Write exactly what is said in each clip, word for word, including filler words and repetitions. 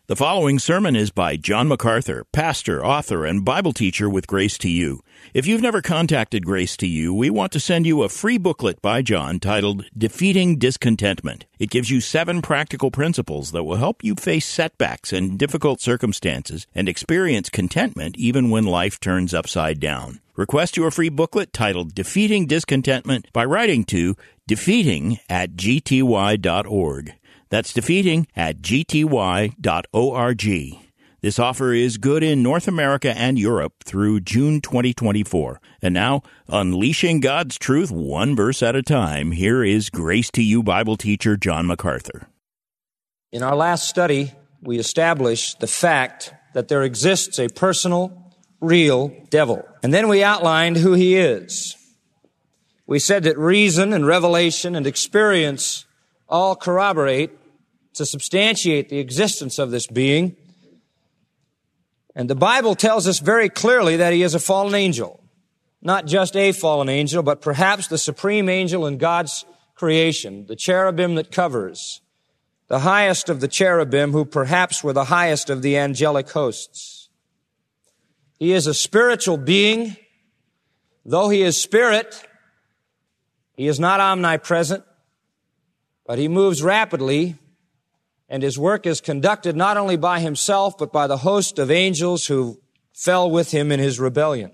The following sermon is by John MacArthur, pastor, author, and Bible teacher with Grace to You. If you've never contacted Grace to You, we want to send you a free booklet by John titled Defeating Discontentment. It gives you seven practical principles that will help you face setbacks and difficult circumstances and experience contentment even when life turns upside down. Request your free booklet titled Defeating Discontentment by writing to defeating at g t y dot org. That's defeating at g t y dot org. This offer is good in North America and Europe through June twenty twenty-four. And now, unleashing God's truth one verse at a time, here is Grace to You Bible teacher John MacArthur. In our last study, we established the fact that there exists a personal, real devil. And then we outlined who he is. We said that reason and revelation and experience all corroborate to substantiate the existence of this being. And the Bible tells us very clearly that he is a fallen angel. Not just a fallen angel, but perhaps the supreme angel in God's creation, the cherubim that covers, the highest of the cherubim who perhaps were the highest of the angelic hosts. He is a spiritual being. Though he is spirit, he is not omnipresent, but he moves rapidly, and his work is conducted not only by himself, but by the host of angels who fell with him in his rebellion.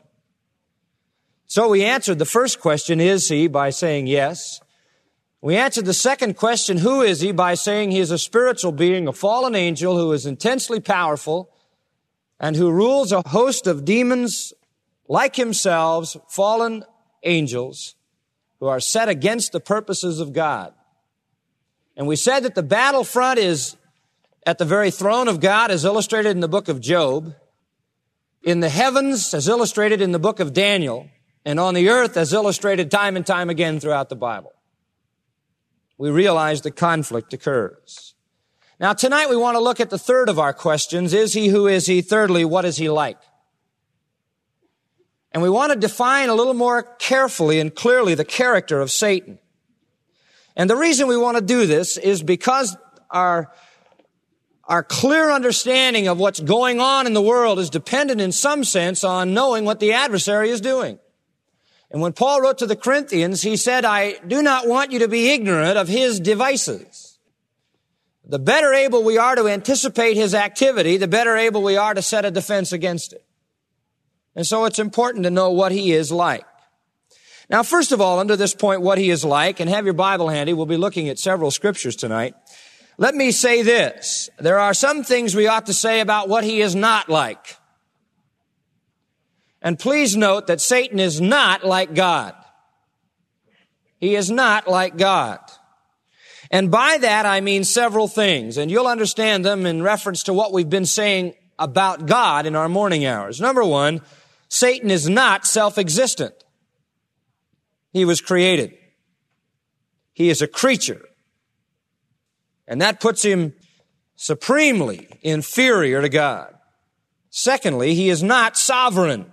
So we answered the first question, is he, by saying yes. We answered the second question, who is he, by saying he is a spiritual being, a fallen angel who is intensely powerful and who rules a host of demons like himself, fallen angels, who are set against the purposes of God. And we said that the battlefront is at the very throne of God, as illustrated in the book of Job, in the heavens, as illustrated in the book of Daniel, and on the earth, as illustrated time and time again throughout the Bible. We realize the conflict occurs. Now, tonight we want to look at the third of our questions. Is he? Who is he? Thirdly, what is he like? And we want to define a little more carefully and clearly the character of Satan. And the reason we want to do this is because our, our clear understanding of what's going on in the world is dependent in some sense on knowing what the adversary is doing. And when Paul wrote to the Corinthians, he said, I do not want you to be ignorant of his devices. The better able we are to anticipate his activity, the better able we are to set a defense against it. And so it's important to know what he is like. Now, first of all, under this point, what he is like, and have your Bible handy, we'll be looking at several scriptures tonight. Let me say this. There are some things we ought to say about what he is not like. And please note that Satan is not like God. He is not like God. And by that, I mean several things, and you'll understand them in reference to what we've been saying about God in our morning hours. Number one, Satan is not self-existent. He was created. He is a creature. And that puts him supremely inferior to God. Secondly, he is not sovereign.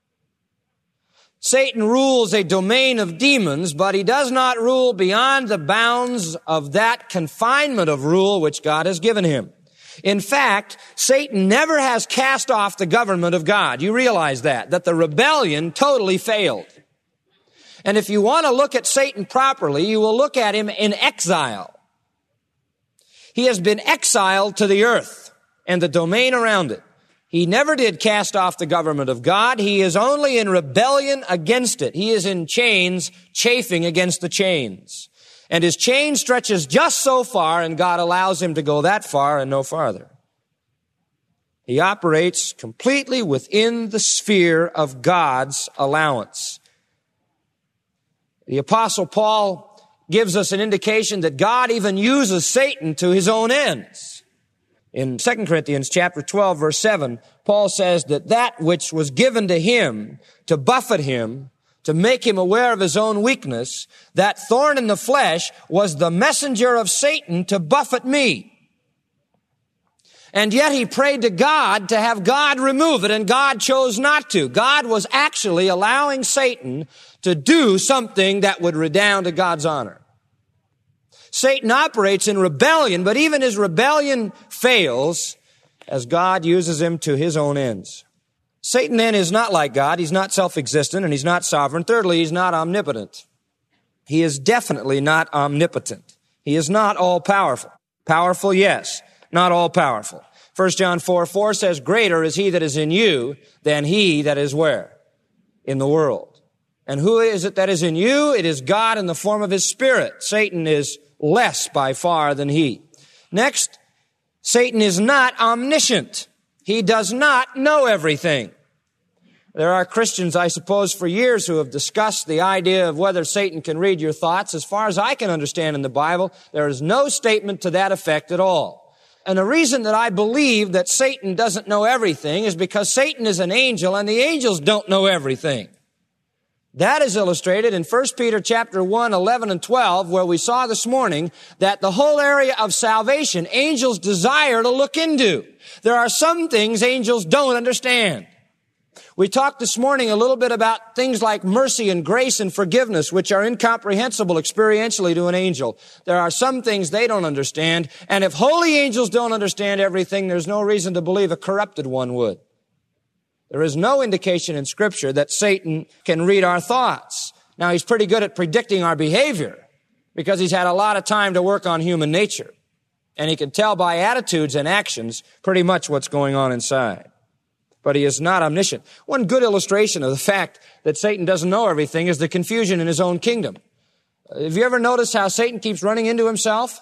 Satan rules a domain of demons, but he does not rule beyond the bounds of that confinement of rule which God has given him. In fact, Satan never has cast off the government of God. You realize that, that the rebellion totally failed. And if you want to look at Satan properly, you will look at him in exile. He has been exiled to the earth and the domain around it. He never did cast off the government of God. He is only in rebellion against it. He is in chains, chafing against the chains. And his chain stretches just so far, and God allows him to go that far and no farther. He operates completely within the sphere of God's allowance. The Apostle Paul gives us an indication that God even uses Satan to his own ends. In Second Corinthians chapter twelve, verse seven, Paul says that that which was given to him to buffet him, to make him aware of his own weakness, that thorn in the flesh was the messenger of Satan to buffet me. And yet he prayed to God to have God remove it, and God chose not to. God was actually allowing Satan to do something that would redound to God's honor. Satan operates in rebellion, but even his rebellion fails, as God uses him to his own ends. Satan then is not like God. He's not self-existent and he's not sovereign. Thirdly, he's not omnipotent. He is definitely not omnipotent. He is not all-powerful. Powerful, yes, not all-powerful. First John four four says, greater is he that is in you than he that is where? In the world. And who is it that is in you? It is God in the form of his Spirit. Satan is less by far than he. Next, Satan is not omniscient. He does not know everything. There are Christians, I suppose, for years who have discussed the idea of whether Satan can read your thoughts. As far as I can understand in the Bible, there is no statement to that effect at all. And the reason that I believe that Satan doesn't know everything is because Satan is an angel and the angels don't know everything. That is illustrated in First Peter chapter one, eleven and twelve, where we saw this morning that the whole area of salvation angels desire to look into. There are some things angels don't understand. We talked this morning a little bit about things like mercy and grace and forgiveness, which are incomprehensible experientially to an angel. There are some things they don't understand, and if holy angels don't understand everything, there's no reason to believe a corrupted one would. There is no indication in Scripture that Satan can read our thoughts. Now, he's pretty good at predicting our behavior because he's had a lot of time to work on human nature. And he can tell by attitudes and actions pretty much what's going on inside. But he is not omniscient. One good illustration of the fact that Satan doesn't know everything is the confusion in his own kingdom. Have you ever noticed how Satan keeps running into himself?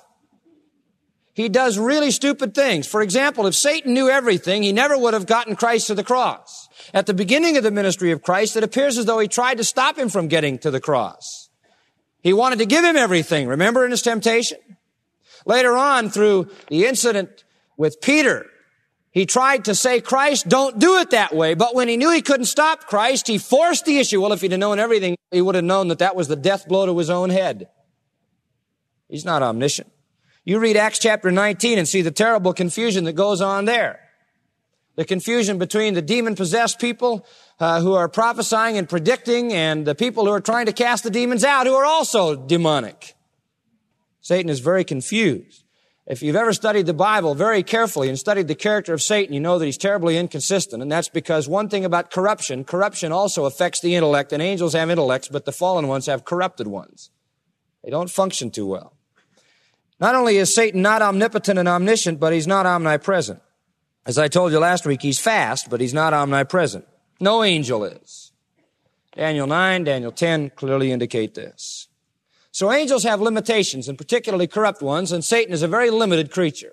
He does really stupid things. For example, if Satan knew everything, he never would have gotten Christ to the cross. At the beginning of the ministry of Christ, it appears as though he tried to stop him from getting to the cross. He wanted to give him everything, remember, in his temptation? Later on, through the incident with Peter, he tried to say, Christ, don't do it that way. But when he knew he couldn't stop Christ, he forced the issue. Well, if he'd have known everything, he would have known that that was the death blow to his own head. He's not omniscient. You read Acts chapter nineteen and see the terrible confusion that goes on there. The confusion between the demon-possessed people uh, who are prophesying and predicting and the people who are trying to cast the demons out who are also demonic. Satan is very confused. If you've ever studied the Bible very carefully and studied the character of Satan, you know that he's terribly inconsistent. And that's because one thing about corruption, corruption also affects the intellect. And angels have intellects, but the fallen ones have corrupted ones. They don't function too well. Not only is Satan not omnipotent and omniscient, but he's not omnipresent. As I told you last week, he's fast, but he's not omnipresent. No angel is. Daniel nine, Daniel ten clearly indicate this. So angels have limitations, and particularly corrupt ones, and Satan is a very limited creature.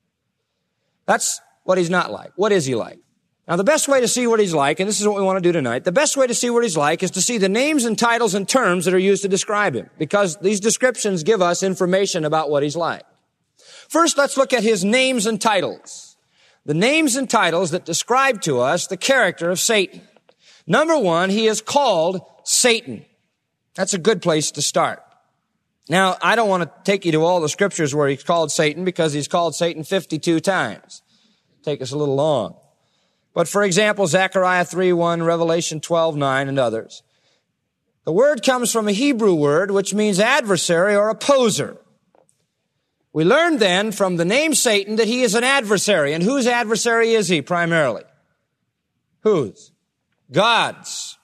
That's what he's not like. What is he like? Now, the best way to see what he's like, and this is what we want to do tonight, the best way to see what he's like is to see the names and titles and terms that are used to describe him, because these descriptions give us information about what he's like. First, let's look at his names and titles. The names and titles that describe to us the character of Satan. Number one, he is called Satan. That's a good place to start. Now, I don't want to take you to all the scriptures where he's called Satan, because he's called Satan fifty-two times. Take us a little long. But for example, Zechariah three one, Revelation twelve nine, and others. The word comes from a Hebrew word which means adversary or opposer. We learned then from the name Satan that he is an adversary. And whose adversary is he primarily? Whose? God's.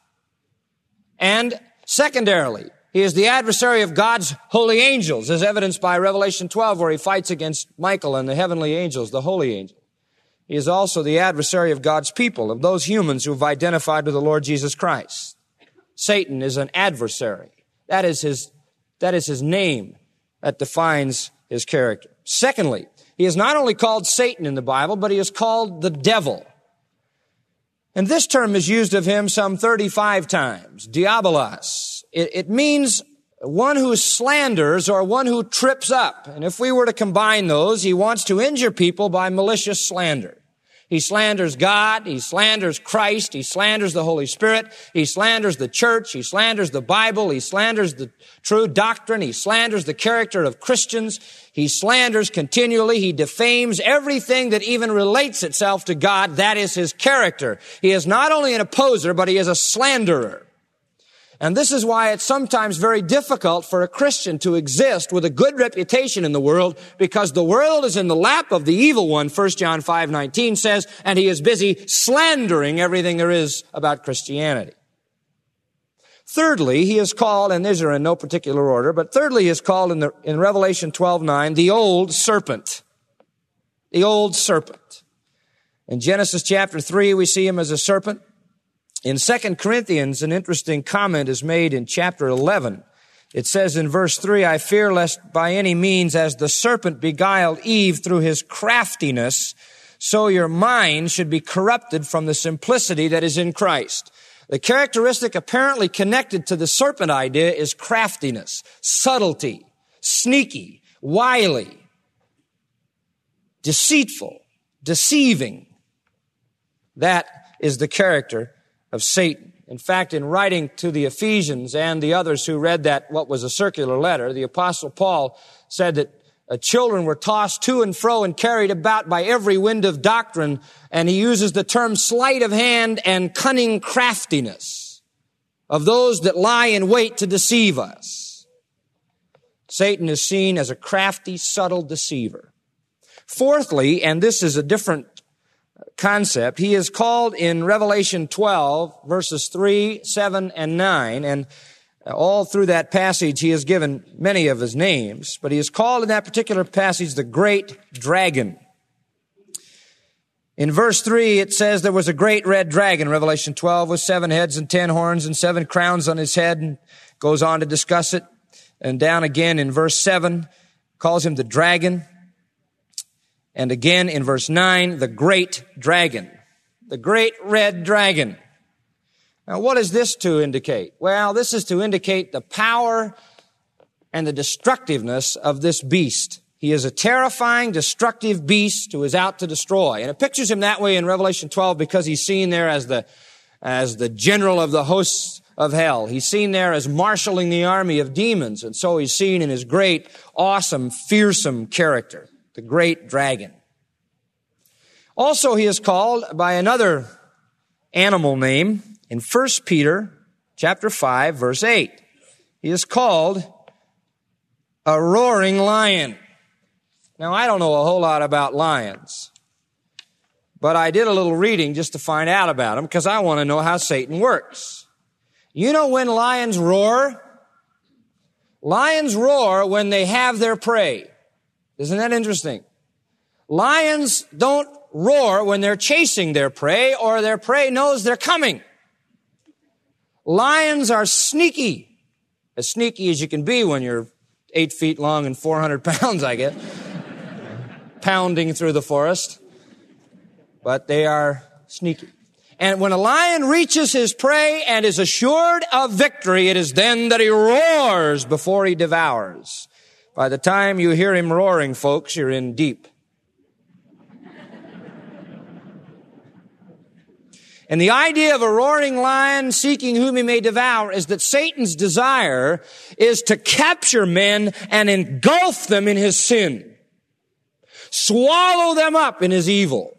And secondarily, he is the adversary of God's holy angels, as evidenced by Revelation twelve, where he fights against Michael and the heavenly angels, the holy angels. He is also the adversary of God's people, of those humans who have identified with the Lord Jesus Christ. Satan is an adversary. That is his, that is his name that defines his character. Secondly, he is not only called Satan in the Bible, but he is called the devil. And this term is used of him some thirty-five times. Diabolos. It, it means one who slanders or one who trips up. And if we were to combine those, he wants to injure people by malicious slander. He slanders God, he slanders Christ, he slanders the Holy Spirit, he slanders the church, he slanders the Bible, he slanders the true doctrine, he slanders the character of Christians, he slanders continually, he defames everything that even relates itself to God. That is his character. He is not only an opposer, but he is a slanderer. And this is why it's sometimes very difficult for a Christian to exist with a good reputation in the world, because the world is in the lap of the evil one, First John five nineteen says, and he is busy slandering everything there is about Christianity. Thirdly, he is called, and these are in no particular order, but thirdly he is called in, the, in Revelation twelve nine, the old serpent. The old serpent. In Genesis chapter three, we see him as a serpent. In Second Corinthians, an interesting comment is made in chapter eleven. It says in verse three, I fear lest by any means as the serpent beguiled Eve through his craftiness, so your mind should be corrupted from the simplicity that is in Christ. The characteristic apparently connected to the serpent idea is craftiness, subtlety, sneaky, wily, deceitful, deceiving. That is the character of Satan. In fact, in writing to the Ephesians and the others who read that, what was a circular letter, the Apostle Paul said that uh, children were tossed to and fro and carried about by every wind of doctrine, and he uses the term sleight of hand and cunning craftiness of those that lie in wait to deceive us. Satan is seen as a crafty, subtle deceiver. Fourthly, and this is a different concept, he is called in Revelation twelve, verses three, seven, and nine, and all through that passage he is given many of his names, but he is called in that particular passage the Great Dragon. In verse three, it says there was a great red dragon, Revelation twelve, with seven heads and ten horns and seven crowns on his head, and goes on to discuss it. And down again in verse seven, calls him the dragon. And again in verse nine, the great dragon, the great red dragon. Now, what is this to indicate? Well, this is to indicate the power and the destructiveness of this beast. He is a terrifying, destructive beast who is out to destroy. And it pictures him that way in Revelation twelve because he's seen there as the, as the general of the hosts of hell. He's seen there as marshaling the army of demons. And so he's seen in his great, awesome, fearsome character. The great dragon. Also, he is called by another animal name in First Peter chapter five, verse eight. He is called a roaring lion. Now, I don't know a whole lot about lions, but I did a little reading just to find out about them because I want to know how Satan works. You know when lions roar? Lions roar when they have their prey. Isn't that interesting? Lions don't roar when they're chasing their prey or their prey knows they're coming. Lions are sneaky. As sneaky as you can be when you're eight feet long and four hundred pounds, I guess, pounding through the forest. But they are sneaky. And when a lion reaches his prey and is assured of victory, it is then that he roars before he devours. By the time you hear him roaring, folks, you're in deep. And the idea of a roaring lion seeking whom he may devour is that Satan's desire is to capture men and engulf them in his sin. Swallow them up in his evil.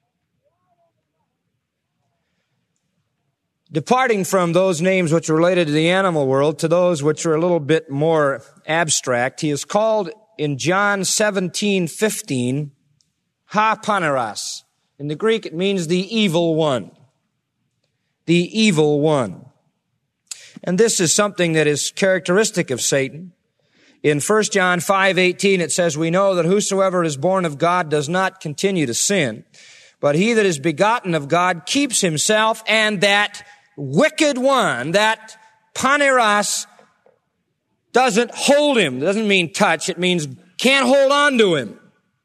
Departing from those names which are related to the animal world to those which are a little bit more abstract, he is called in John seventeen fifteen, Ha-paneras. In the Greek, it means the evil one. The evil one. And this is something that is characteristic of Satan. In First John five eighteen, it says, we know that whosoever is born of God does not continue to sin, but he that is begotten of God keeps himself, and that wicked one, that paneras, doesn't hold him. It doesn't mean touch. It means can't hold on to him.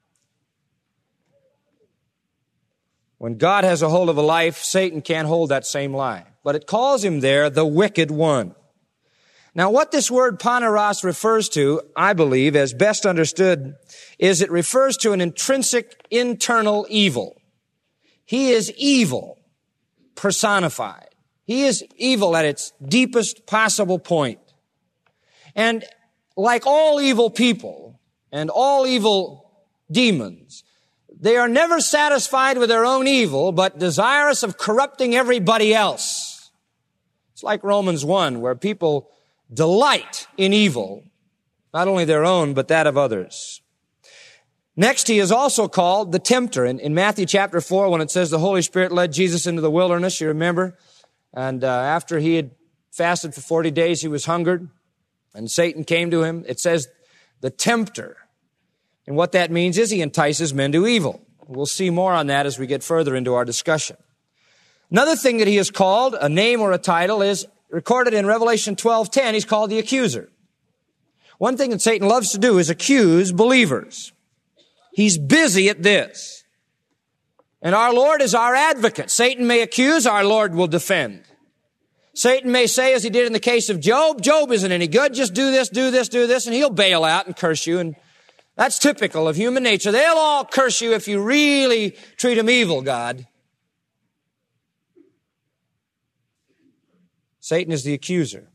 When God has a hold of a life, Satan can't hold that same life. But it calls him there the wicked one. Now, what this word paneras refers to, I believe, as best understood, is it refers to an intrinsic internal evil. He is evil personified. He is evil at its deepest possible point. And like all evil people and all evil demons, they are never satisfied with their own evil, but desirous of corrupting everybody else. It's It's like Romans one, where people delight in evil, not only their own, but that of others. Next, he is also called the tempter. In, in Matthew chapter four, when it says the Holy Spirit led Jesus into the wilderness, you remember? And uh, after he had fasted for forty days, he was hungered, and Satan came to him. It says the tempter. And what that means is he entices men to evil. We'll see more on that as we get further into our discussion. Another thing that he is called, a name or a title, is recorded in Revelation twelve ten. He's called the accuser. One thing that Satan loves to do is accuse believers. He's busy at this. And our Lord is our advocate. Satan may accuse, our Lord will defend. Satan may say, as he did in the case of Job, Job isn't any good, just do this, do this, do this, and he'll bail out and curse you. And that's typical of human nature. They'll all curse you if you really treat them evil, God. Satan is the accuser.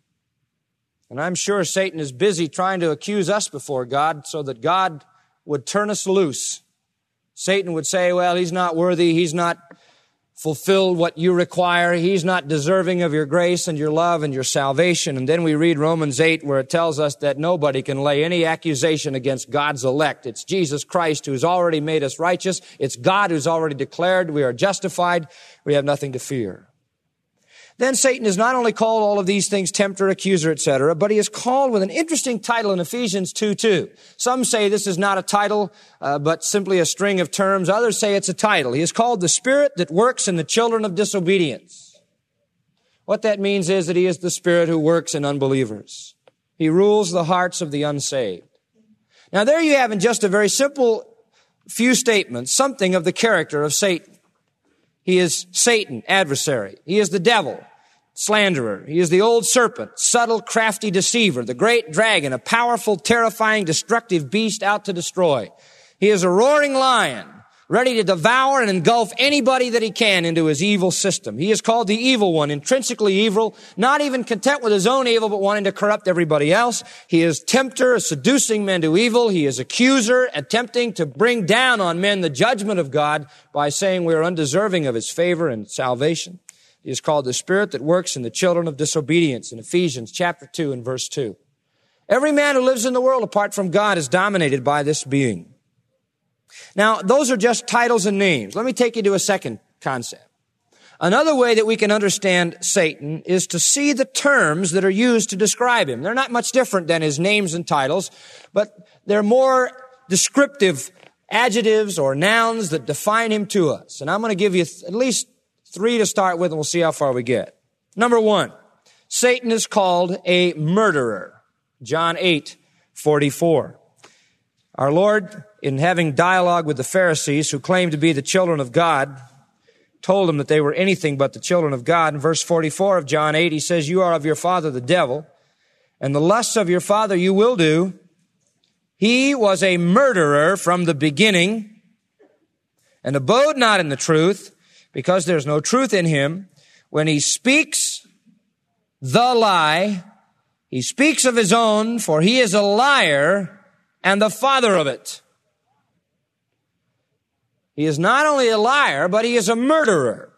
And I'm sure Satan is busy trying to accuse us before God so that God would turn us loose. Satan would say, well, he's not worthy, he's not fulfilled what you require, he's not deserving of your grace and your love and your salvation. And then we read Romans eight, where it tells us that nobody can lay any accusation against God's elect. It's Jesus Christ who's already made us righteous. It's God who's already declared we are justified. We have nothing to fear. Then Satan is not only called all of these things, tempter, accuser, et cetera, but he is called with an interesting title in Ephesians two two. Some say this is not a title, uh, but simply a string of terms. Others say it's a title. He is called the Spirit that works in the children of disobedience. What that means is that he is the Spirit who works in unbelievers. He rules the hearts of the unsaved. Now there you have in just a very simple few statements something of the character of Satan. He is Satan, adversary. He is the devil, slanderer. He is the old serpent, subtle, crafty deceiver, the great dragon, a powerful, terrifying, destructive beast out to destroy. He is a roaring lion, ready to devour and engulf anybody that he can into his evil system. He is called the evil one, intrinsically evil, not even content with his own evil, but wanting to corrupt everybody else. He is tempter, seducing men to evil. He is accuser, attempting to bring down on men the judgment of God by saying we are undeserving of his favor and salvation. He is called the Spirit that works in the children of disobedience in Ephesians chapter two and verse two. Every man who lives in the world apart from God is dominated by this being. Now, those are just titles and names. Let me take you to a second concept. Another way that we can understand Satan is to see the terms that are used to describe him. They're not much different than his names and titles, but they're more descriptive adjectives or nouns that define him to us. And I'm going to give you at least three to start with, and we'll see how far we get. Number one, Satan is called a murderer. John eight forty-four. Our Lord, in having dialogue with the Pharisees who claimed to be the children of God, told them that they were anything but the children of God. In verse forty-four of John eight, he says, you are of your father the devil, and the lusts of your father you will do. He was a murderer from the beginning, and abode not in the truth, because there's no truth in him. When he speaks the lie, he speaks of his own, for he is a liar and the father of it. He is not only a liar, but he is a murderer.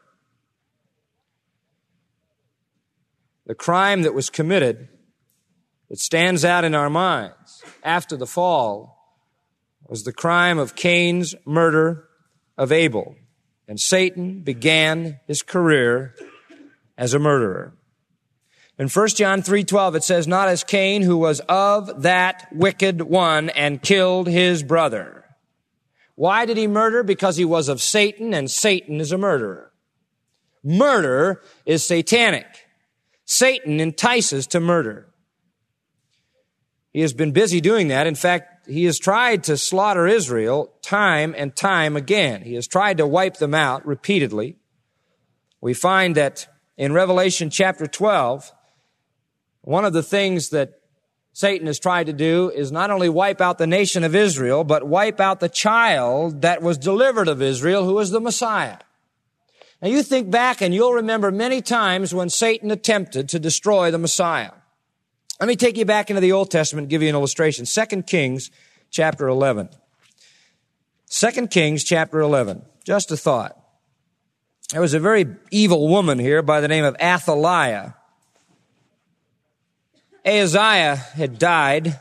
The crime that was committed, that stands out in our minds after the fall, was the crime of Cain's murder of Abel. And Satan began his career as a murderer. In First John three twelve, it says, not as Cain, who was of that wicked one and killed his brother. Why did he murder? Because he was of Satan, and Satan is a murderer. Murder is satanic. Satan entices to murder. He has been busy doing that. In fact, he has tried to slaughter Israel time and time again. He has tried to wipe them out repeatedly. We find that in Revelation chapter twelve, one of the things that Satan has tried to do is not only wipe out the nation of Israel, but wipe out the child that was delivered of Israel, who was the Messiah. Now you think back and you'll remember many times when Satan attempted to destroy the Messiah. Let me take you back into the Old Testament and give you an illustration. Second Kings chapter eleven. Second Kings chapter eleven. Just a thought. There was a very evil woman here by the name of Athaliah. Ahaziah had died,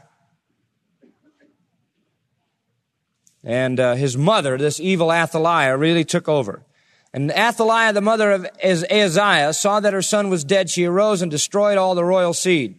and uh, his mother, this evil Athaliah, really took over. And Athaliah, the mother of Ahaziah, saw that her son was dead. She arose and destroyed all the royal seed.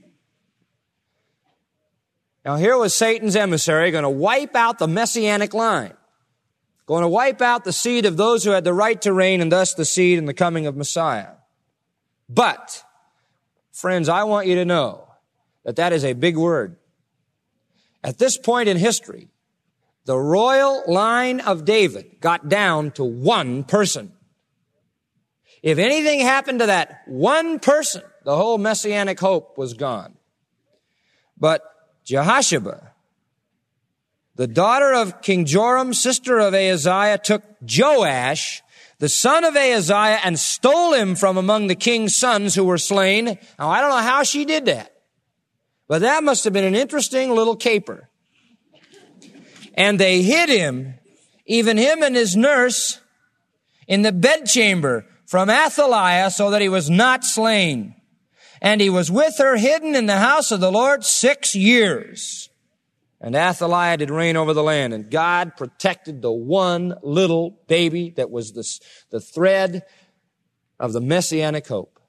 Now here was Satan's emissary going to wipe out the messianic line, going to wipe out the seed of those who had the right to reign, and thus the seed in the coming of Messiah. But, friends, I want you to know that that is a big word. At this point in history, the royal line of David got down to one person. If anything happened to that one person, the whole messianic hope was gone. But Jehosheba, the daughter of King Joram, sister of Ahaziah, took Joash, the son of Ahaziah, and stole him from among the king's sons who were slain. Now, I don't know how she did that, but that must have been an interesting little caper. And they hid him, even him and his nurse, in the bedchamber from Athaliah, so that he was not slain. And he was with her hidden in the house of the Lord six years. And Athaliah did reign over the land, and God protected the one little baby that was the, the thread of the messianic hope.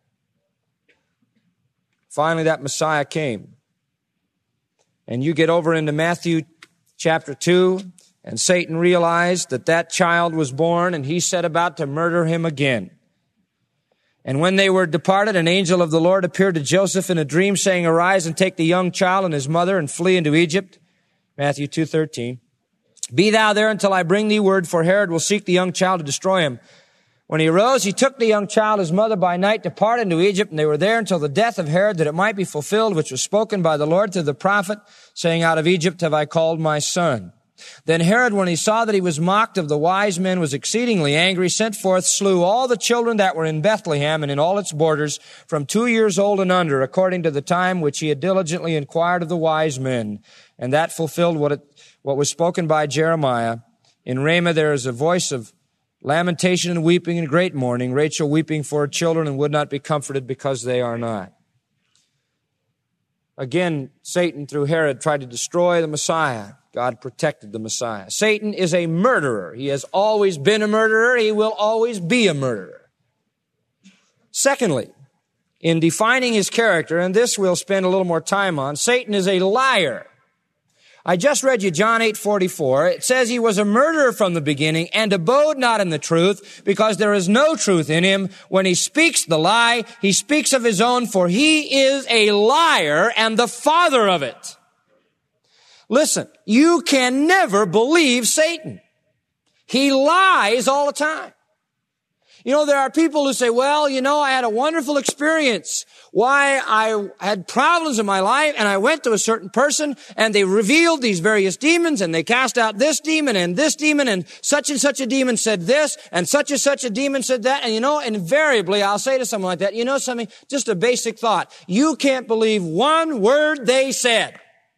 Finally, that Messiah came. And you get over into Matthew chapter two, and Satan realized that that child was born, and he set about to murder him again. And when they were departed, an angel of the Lord appeared to Joseph in a dream, saying, "Arise and take the young child and his mother and flee into Egypt." Matthew two thirteen. "Be thou there until I bring thee word, for Herod will seek the young child to destroy him." When he arose, he took the young child, his mother, by night, departed into Egypt, and they were there until the death of Herod, that it might be fulfilled, which was spoken by the Lord through the prophet, saying, "Out of Egypt have I called my son." Then Herod, when he saw that he was mocked of the wise men, was exceedingly angry, sent forth, slew all the children that were in Bethlehem and in all its borders, from two years old and under, according to the time which he had diligently inquired of the wise men. And that fulfilled what it, what was spoken by Jeremiah. In Ramah there is a voice of lamentation and weeping and great mourning, Rachel weeping for her children and would not be comforted because they are not. Again, Satan, through Herod, tried to destroy the Messiah. God protected the Messiah. Satan is a murderer. He has always been a murderer. He will always be a murderer. Secondly, in defining his character, and this we'll spend a little more time on, Satan is a liar. I just read you John eight forty-four. It says he was a murderer from the beginning and abode not in the truth, because there is no truth in him. When he speaks the lie, he speaks of his own, for he is a liar and the father of it. Listen, you can never believe Satan. He lies all the time. You know, there are people who say, well, you know, I had a wonderful experience. Why, I had problems in my life, and I went to a certain person, and they revealed these various demons, and they cast out this demon and this demon, and such and such a demon said this, and such and such a demon said that. And you know, invariably, I'll say to someone like that, you know something, just a basic thought. You can't believe one word they said.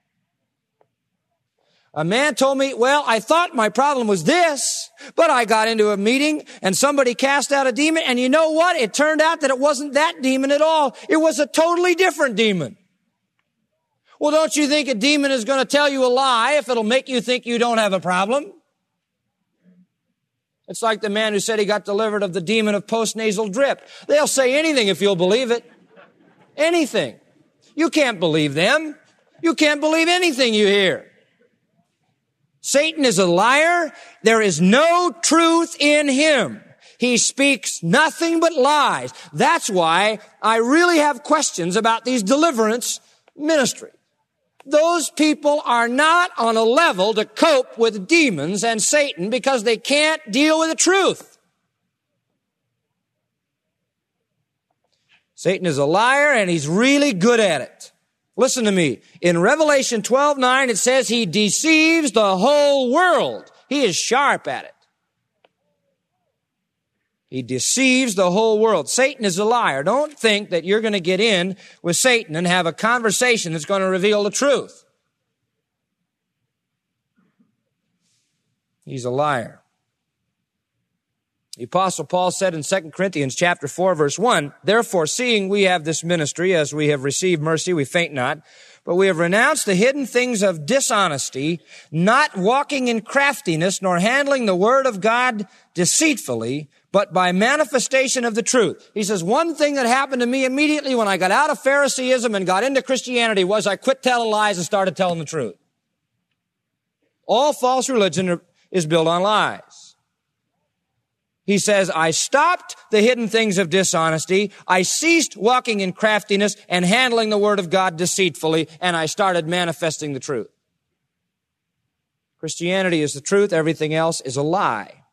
A man told me, well, I thought my problem was this, but I got into a meeting and somebody cast out a demon, and you know what? It turned out that it wasn't that demon at all. It was a totally different demon. Well, don't you think a demon is going to tell you a lie if it'll make you think you don't have a problem? It's like the man who said he got delivered of the demon of postnasal drip. They'll say anything if you'll believe it. Anything. You can't believe them. You can't believe anything you hear. Satan is a liar. There is no truth in him. He speaks nothing but lies. That's why I really have questions about these deliverance ministries. Those people are not on a level to cope with demons and Satan because they can't deal with the truth. Satan is a liar, and he's really good at it. Listen to me. In Revelation twelve nine, it says he deceives the whole world. He is sharp at it. He deceives the whole world. Satan is a liar. Don't think that you're going to get in with Satan and have a conversation that's going to reveal the truth. He's a liar. The Apostle Paul said in Second Corinthians chapter four, verse one, "Therefore, seeing we have this ministry, as we have received mercy, we faint not, but we have renounced the hidden things of dishonesty, not walking in craftiness, nor handling the word of God deceitfully, but by manifestation of the truth." He says, one thing that happened to me immediately when I got out of Phariseeism and got into Christianity was I quit telling lies and started telling the truth. All false religion is built on lies. He says, I stopped the hidden things of dishonesty. I ceased walking in craftiness and handling the word of God deceitfully, and I started manifesting the truth. Christianity is the truth. Everything else is a lie.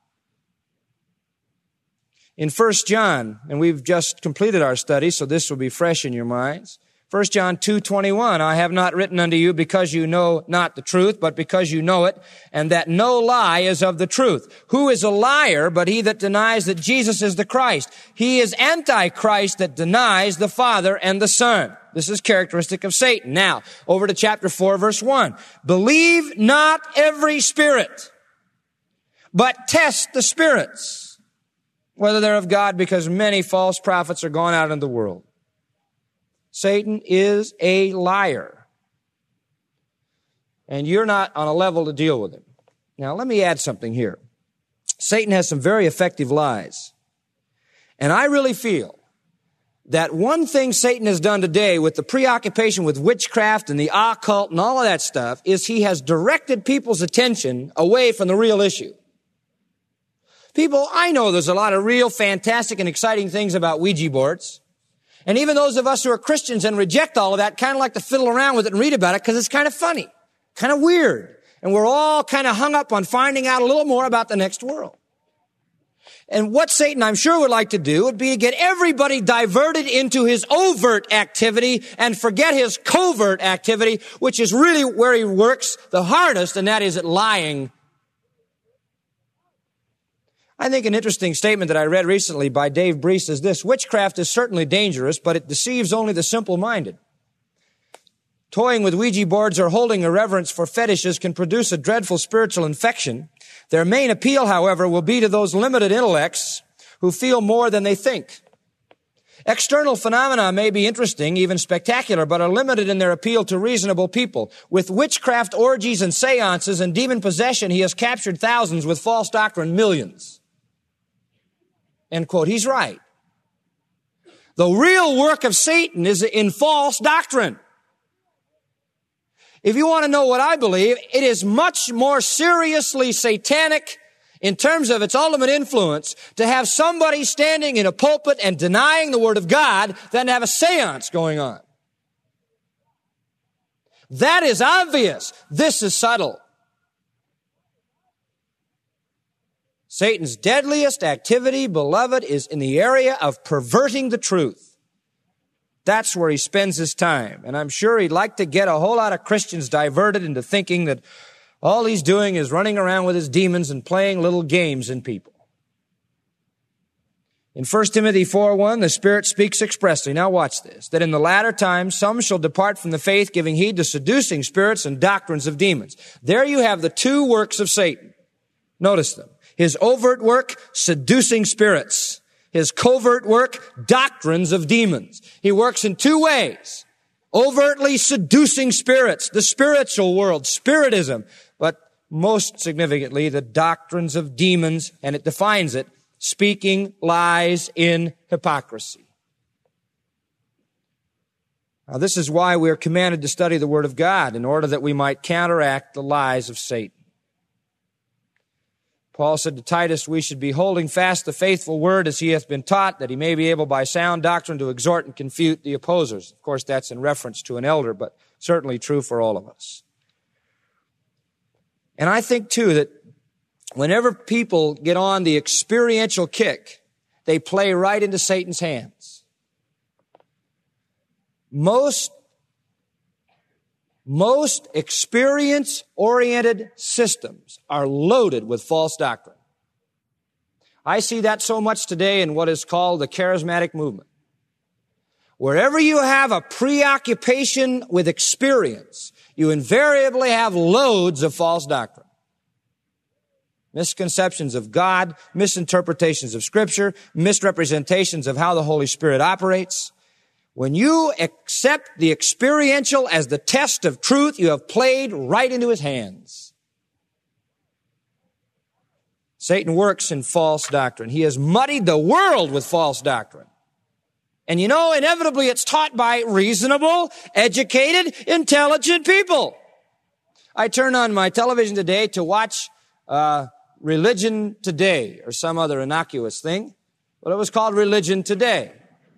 In First John, and we've just completed our study, so this will be fresh in your minds. First John two twenty-one, "I have not written unto you because you know not the truth, but because you know it, and that no lie is of the truth. Who is a liar but he that denies that Jesus is the Christ? He is Antichrist that denies the Father and the Son." This is characteristic of Satan. Now, over to chapter four, verse one. "Believe not every spirit, but test the spirits, whether they're of God, because many false prophets are gone out in the world." Satan is a liar. And you're not on a level to deal with him. Now, let me add something here. Satan has some very effective lies. And I really feel that one thing Satan has done today with the preoccupation with witchcraft and the occult and all of that stuff is he has directed people's attention away from the real issue. People, I know there's a lot of real fantastic and exciting things about Ouija boards. And even those of us who are Christians and reject all of that kind of like to fiddle around with it and read about it because it's kind of funny, kind of weird. And we're all kind of hung up on finding out a little more about the next world. And what Satan, I'm sure, would like to do would be to get everybody diverted into his overt activity and forget his covert activity, which is really where he works the hardest, and that is at lying. I think an interesting statement that I read recently by Dave Breese is this: witchcraft is certainly dangerous, but it deceives only the simple-minded. Toying with Ouija boards or holding a reverence for fetishes can produce a dreadful spiritual infection. Their main appeal, however, will be to those limited intellects who feel more than they think. External phenomena may be interesting, even spectacular, but are limited in their appeal to reasonable people. With witchcraft orgies and seances and demon possession, he has captured thousands; with false doctrine, millions. End quote. He's right. The real work of Satan is in false doctrine. If you want to know what I believe, it is much more seriously satanic in terms of its ultimate influence to have somebody standing in a pulpit and denying the Word of God than to have a seance going on. That is obvious. This is subtle. Satan's deadliest activity, beloved, is in the area of perverting the truth. That's where he spends his time. And I'm sure he'd like to get a whole lot of Christians diverted into thinking that all he's doing is running around with his demons and playing little games in people. In First Timothy four one, the Spirit speaks expressly. Now watch this. That in the latter times some shall depart from the faith, giving heed to seducing spirits and doctrines of demons. There you have the two works of Satan. Notice them. His overt work, seducing spirits. His covert work, doctrines of demons. He works in two ways. Overtly seducing spirits, the spiritual world, spiritism. But most significantly, the doctrines of demons, and it defines it, speaking lies in hypocrisy. Now, this is why we are commanded to study the Word of God, in order that we might counteract the lies of Satan. Paul said to Titus, we should be holding fast the faithful word as he hath been taught, that he may be able by sound doctrine to exhort and confute the opposers. Of course, that's in reference to an elder, but certainly true for all of us. And I think, too, that whenever people get on the experiential kick, they play right into Satan's hands. Most Most experience-oriented systems are loaded with false doctrine. I see that so much today in what is called the charismatic movement. Wherever you have a preoccupation with experience, you invariably have loads of false doctrine. misconceptions of God, misinterpretations of Scripture, misrepresentations of how the Holy Spirit operates. When you accept the experiential as the test of truth, you have played right into his hands. Satan works in false doctrine. He has muddied the world with false doctrine. And you know, inevitably it's taught by reasonable, educated, intelligent people. I turned on my television today to watch uh Religion Today or some other innocuous thing, but it was called Religion Today.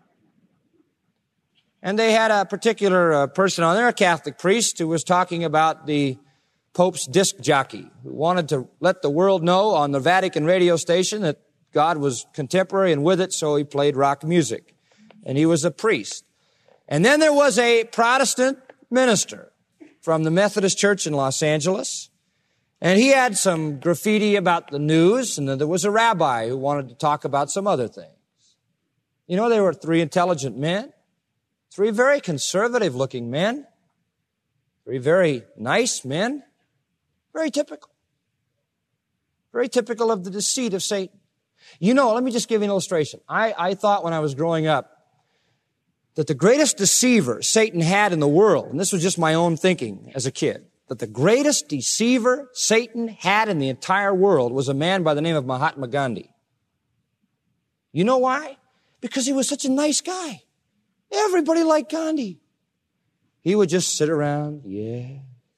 And they had a particular uh, person on there, a Catholic priest, who was talking about the Pope's disc jockey, who wanted to let the world know on the Vatican radio station that God was contemporary and with it, so he played rock music. And he was a priest. And then there was a Protestant minister from the Methodist Church in Los Angeles, and he had some graffiti about the news, and then there was a rabbi who wanted to talk about some other things. You know, they were three intelligent men, three very conservative-looking men, three very nice men, very typical. Very typical of the deceit of Satan. You know, let me just give you an illustration. I, I thought when I was growing up that the greatest deceiver Satan had in the world, and this was just my own thinking as a kid, that the greatest deceiver Satan had in the entire world was a man by the name of Mahatma Gandhi. You know why? Because he was such a nice guy. Everybody liked Gandhi. He would just sit around, yeah.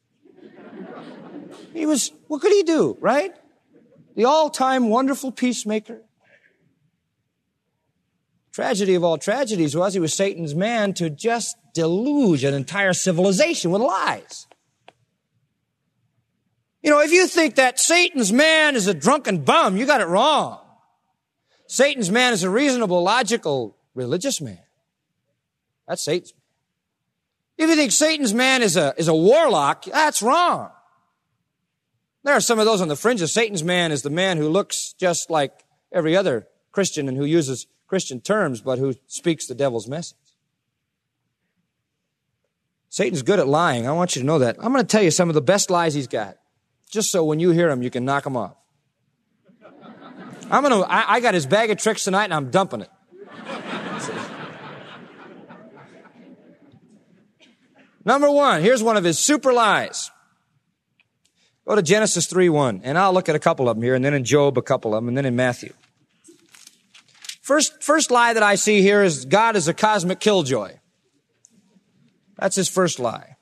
He was, what could he do, right? The all-time wonderful peacemaker. Tragedy of all tragedies was he was Satan's man to just deluge an entire civilization with lies. You know, if you think that Satan's man is a drunken bum, you got it wrong. Satan's man is a reasonable, logical, religious man. That's Satan's man. If you think Satan's man is a, is a warlock, that's wrong. There are some of those on the fringes. Satan's man is the man who looks just like every other Christian and who uses Christian terms, but who speaks the devil's message. Satan's good at lying. I want you to know that. I'm going to tell you some of the best lies he's got, just so when you hear them, you can knock them off. I'm going to, I, I got his bag of tricks tonight, and I'm dumping it. Number one, here's one of his super lies. Go to Genesis three one, and I'll look at a couple of them here, and then in Job, a couple of them, and then in Matthew. First, first lie that I see here is God is a cosmic killjoy. That's his first lie.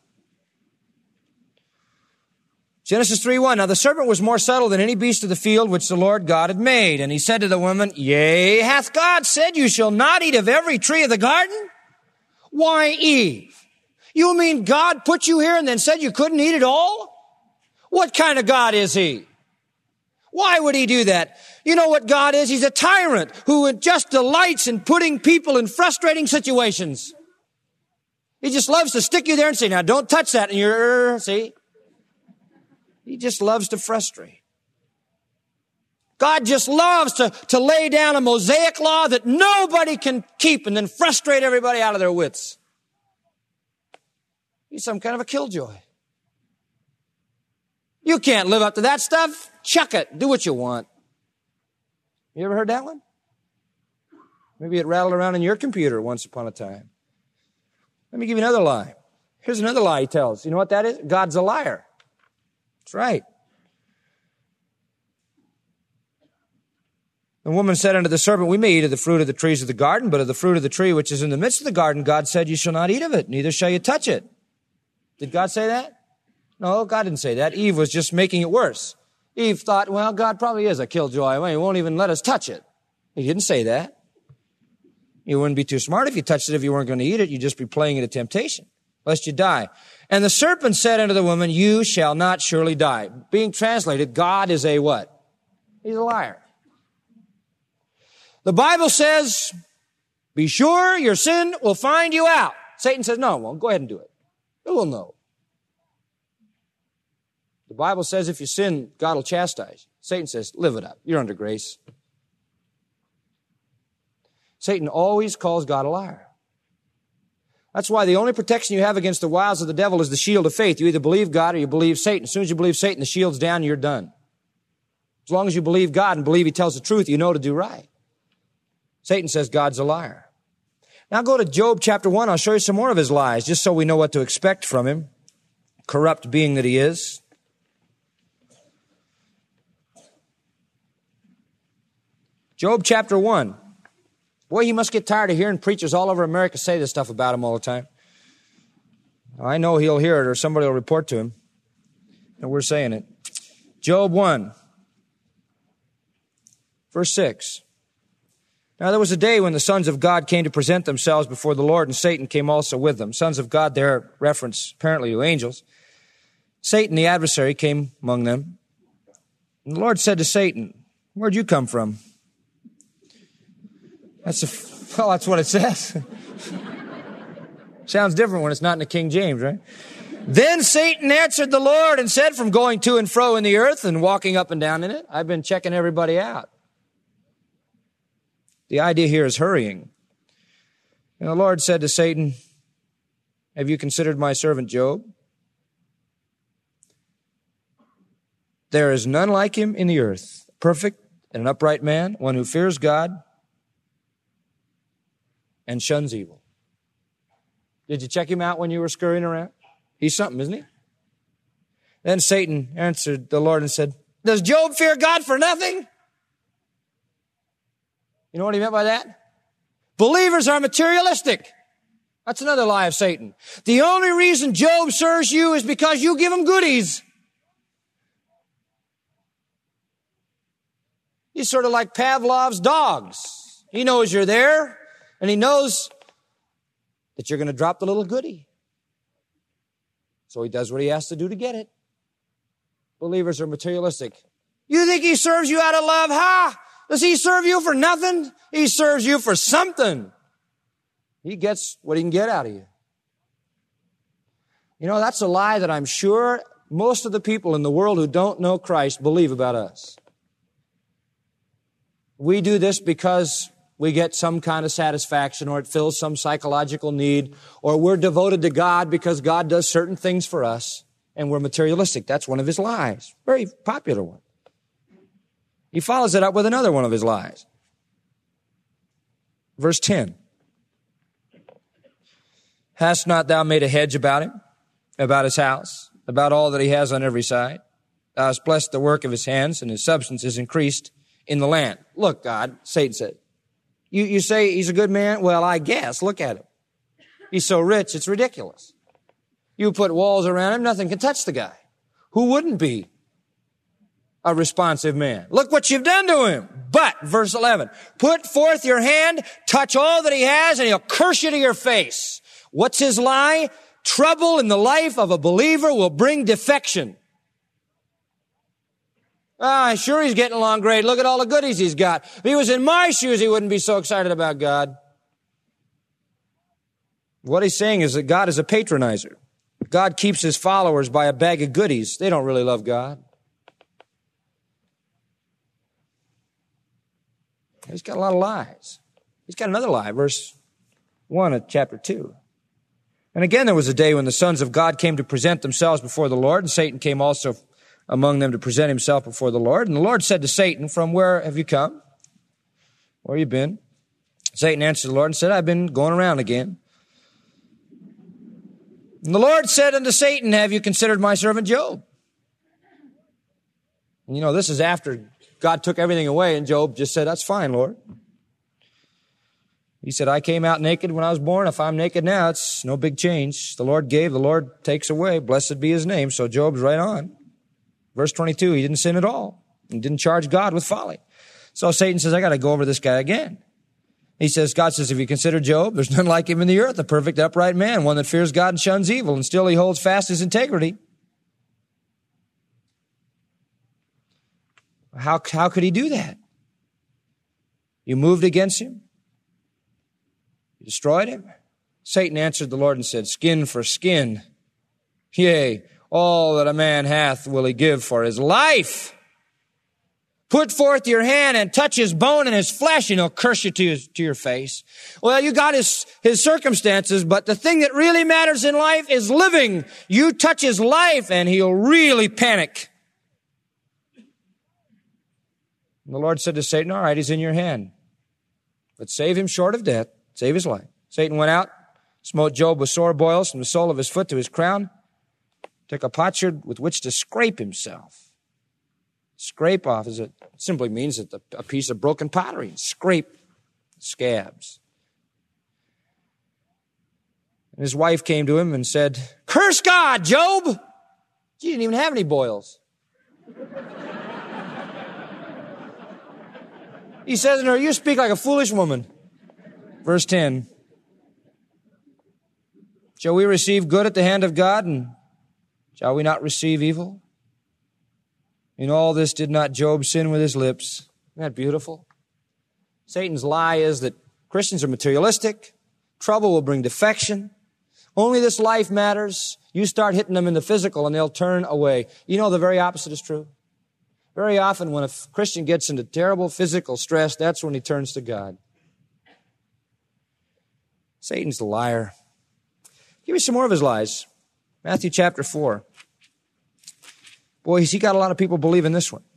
Genesis three one, now the serpent was more subtle than any beast of the field which the Lord God had made. And he said to the woman, yea, hath God said you shall not eat of every tree of the garden? Why, Eve? You mean God put you here and then said you couldn't eat it all? What kind of God is he? Why would he do that? You know what God is? He's a tyrant who just delights in putting people in frustrating situations. He just loves to stick you there and say, now don't touch that. And you're, see? He just loves to frustrate. God just loves to, to lay down a Mosaic law that nobody can keep and then frustrate everybody out of their wits. He's some kind of a killjoy. You can't live up to that stuff. Chuck it. Do what you want. You ever heard that one? Maybe it rattled around in your computer once upon a time. Let me give you another lie. Here's another lie he tells. You know what that is? God's a liar. That's right. The woman said unto the serpent, we may eat of the fruit of the trees of the garden, but of the fruit of the tree which is in the midst of the garden, God said, you shall not eat of it, neither shall you touch it. Did God say that? No, God didn't say that. Eve was just making it worse. Eve thought, well, God probably is a killjoy. Well, he won't even let us touch it. He didn't say that. You wouldn't be too smart if you touched it if you weren't going to eat it. You'd just be playing into temptation, lest you die. And the serpent said unto the woman, you shall not surely die. Being translated, God is a what? He's a liar. The Bible says, be sure your sin will find you out. Satan says, no, well, go ahead and do it. It will know. The Bible says if you sin, God will chastise you. Satan says, live it up. You're under grace. Satan always calls God a liar. That's why the only protection you have against the wiles of the devil is the shield of faith. You either believe God or you believe Satan. As soon as you believe Satan, the shield's down, you're done. As long as you believe God and believe He tells the truth, you know to do right. Satan says God's a liar. Now go to Job chapter one. I'll show you some more of his lies, just so we know what to expect from him, corrupt being that he is. Job chapter one. Boy, he must get tired of hearing preachers all over America say this stuff about him all the time. I know he'll hear it or somebody will report to him that we're saying it. Job one, verse six. Now there was a day when the sons of God came to present themselves before the Lord, and Satan came also with them. Sons of God there, reference apparently to angels. Satan, the adversary, came among them. And the Lord said to Satan, "Where'd you come from?" That's a, well, that's what it says. Sounds different when it's not in the King James, right? Then Satan answered the Lord and said, "From going to and fro in the earth and walking up and down in it, I've been checking everybody out." The idea here is hurrying. And the Lord said to Satan, "Have you considered my servant Job? There is none like him in the earth, perfect and an upright man, one who fears God and shuns evil." Did you check him out when you were scurrying around? He's something, isn't he? Then Satan answered the Lord and said, "Does Job fear God for nothing?" You know what he meant by that? Believers are materialistic. That's another lie of Satan. The only reason Job serves you is because you give him goodies. He's sort of like Pavlov's dogs. He knows you're there, and he knows that you're going to drop the little goodie. So he does what he has to do to get it. Believers are materialistic. You think he serves you out of love? Ha! Does he serve you for nothing? He serves you for something. He gets what he can get out of you. You know, that's a lie that I'm sure most of the people in the world who don't know Christ believe about us. We do this because we get some kind of satisfaction, or it fills some psychological need, or we're devoted to God because God does certain things for us, and we're materialistic. That's one of his lies. Very popular one. He follows it up with another one of his lies. Verse ten. "Hast not thou made a hedge about him, about his house, about all that he has on every side? Thou hast blessed the work of his hands, and his substance is increased in the land." Look, God, Satan said, you, you say he's a good man? Well, I guess. Look at him. He's so rich, it's ridiculous. You put walls around him, nothing can touch the guy. Who wouldn't be a responsive man? Look what you've done to him. But, verse eleven, "Put forth your hand, touch all that he has, and he'll curse you to your face." What's his lie? Trouble in the life of a believer will bring defection. Ah, sure he's getting along great. Look at all the goodies he's got. If he was in my shoes, he wouldn't be so excited about God. What he's saying is that God is a patronizer. God keeps his followers by a bag of goodies. They don't really love God. He's got a lot of lies. He's got another lie, verse one of chapter two. "And again there was a day when the sons of God came to present themselves before the Lord, and Satan came also among them to present himself before the Lord. And the Lord said to Satan, 'From where have you come? Where have you been?' Satan answered the Lord and said, 'I've been going around again.' And the Lord said unto Satan, 'Have you considered my servant Job?'" And you know, this is after God took everything away, and Job just said, "That's fine, Lord." He said, "I came out naked when I was born. If I'm naked now, it's no big change. The Lord gave, the Lord takes away. Blessed be his name." So Job's right on. Verse twenty-two, he didn't sin at all. He didn't charge God with folly. So Satan says, "I got to go over this guy again." He says, God says, "If you consider Job, there's none like him in the earth, a perfect upright man, one that fears God and shuns evil, and still he holds fast his integrity." How, how could he do that? You moved against him? You destroyed him? Satan answered the Lord and said, "Skin for skin. Yea, all that a man hath will he give for his life. Put forth your hand and touch his bone and his flesh, and he'll curse you to, his, to your face." Well, you got his, his circumstances, but the thing that really matters in life is living. You touch his life and he'll really panic. And the Lord said to Satan, all right, he's in your hand. But save him short of death. Save his life. Satan went out, smote Job with sore boils from the sole of his foot to his crown, took a potsherd with which to scrape himself. Scrape off is it simply means that the, a piece of broken pottery. Scrape scabs. And his wife came to him and said, curse God, Job! She didn't even have any boils. He says to her, you speak like a foolish woman. Verse ten. Shall we receive good at the hand of God, and shall we not receive evil? In all this did not Job sin with his lips. Isn't that beautiful? Satan's lie is that Christians are materialistic. Trouble will bring defection. Only this life matters. You start hitting them in the physical and they'll turn away. You know the very opposite is true. Very often when a Christian gets into terrible physical stress, that's when he turns to God. Satan's the liar. Give me some more of his lies. Matthew chapter four. Boy, he got a lot of people believing this one.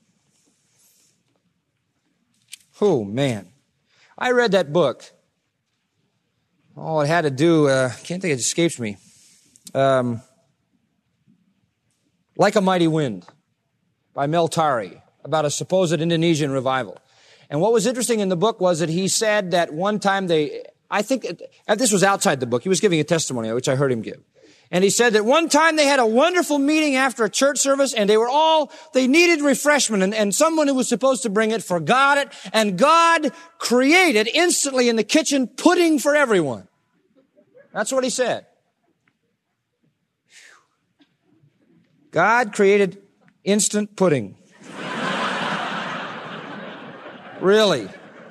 Oh, man. I read that book. Oh, it had to do, uh, can't think it escapes me. Um, Like a Mighty Wind by Mel Tari, about a supposed Indonesian revival. And what was interesting in the book was that he said that one time they, I think, it, this was outside the book. He was giving a testimony, which I heard him give. And he said that one time they had a wonderful meeting after a church service, and they were all, they needed refreshment, and, and someone who was supposed to bring it forgot it, and God created instantly in the kitchen pudding for everyone. That's what he said. God created instant pudding. Really.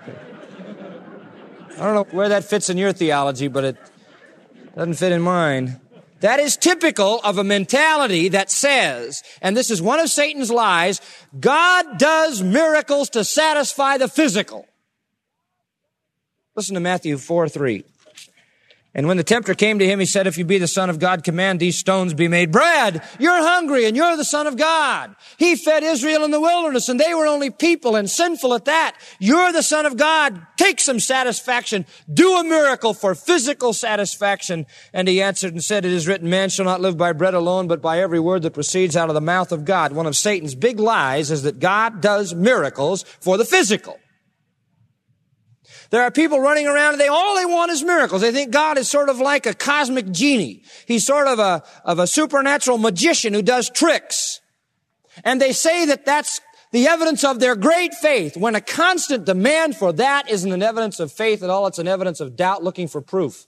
I don't know where that fits in your theology, but it doesn't fit in mine. That is typical of a mentality that says, and this is one of Satan's lies, God does miracles to satisfy the physical. Listen to Matthew four three. And when the tempter came to him, he said, if you be the Son of God, command these stones be made bread. You're hungry and you're the Son of God. He fed Israel in the wilderness and they were only people and sinful at that. You're the Son of God. Take some satisfaction. Do a miracle for physical satisfaction. And he answered and said, it is written, man shall not live by bread alone, but by every word that proceeds out of the mouth of God. One of Satan's big lies is that God does miracles for the physical. There are people running around and they, all they want is miracles. They think God is sort of like a cosmic genie. He's sort of a, of a supernatural magician who does tricks. And they say that that's the evidence of their great faith, when a constant demand for that isn't an evidence of faith at all. It's an evidence of doubt looking for proof.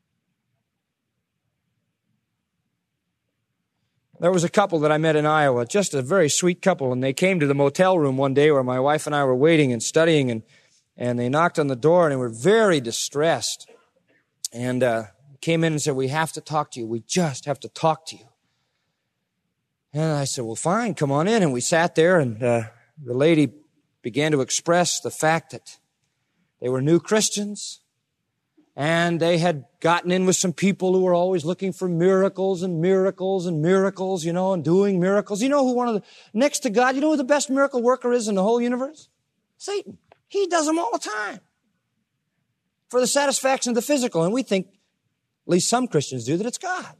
There was a couple that I met in Iowa, just a very sweet couple, and they came to the motel room one day where my wife and I were waiting and studying, and And they knocked on the door and they were very distressed. And uh, came in and said, we have to talk to you. We just have to talk to you. And I said, well, fine, come on in. And we sat there, and uh, the lady began to express the fact that they were new Christians. And they had gotten in with some people who were always looking for miracles and miracles and miracles, you know, and doing miracles. You know who one of the, next to God, you know who the best miracle worker is in the whole universe? Satan. He does them all the time for the satisfaction of the physical. And we think, at least some Christians do, that it's God.